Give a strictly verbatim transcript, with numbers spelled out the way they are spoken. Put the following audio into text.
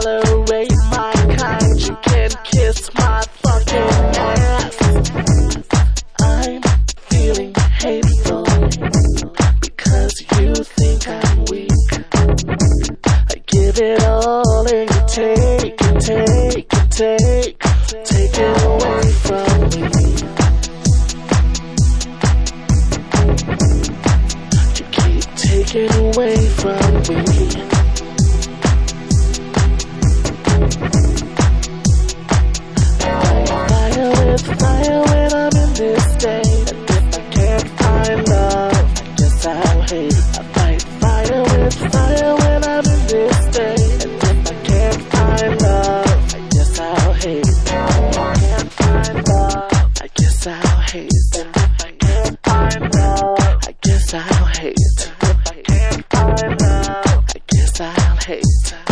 tolerate my kind. You can kiss my fucking ass. I'm feeling hateful because you think I'm weak. I give it all and you take and take and take, take it away from me. You keep taking away from me. Fire when I'm in this state. And if I can't find love, I guess I'll hate. I fight fire with fire when I'm in this state. And if I can't find love, I guess I'll hate. If I can't find love, I guess I'll hate. And if I can't find love, I guess I'll hate. If I can't find love, I guess I'll hate.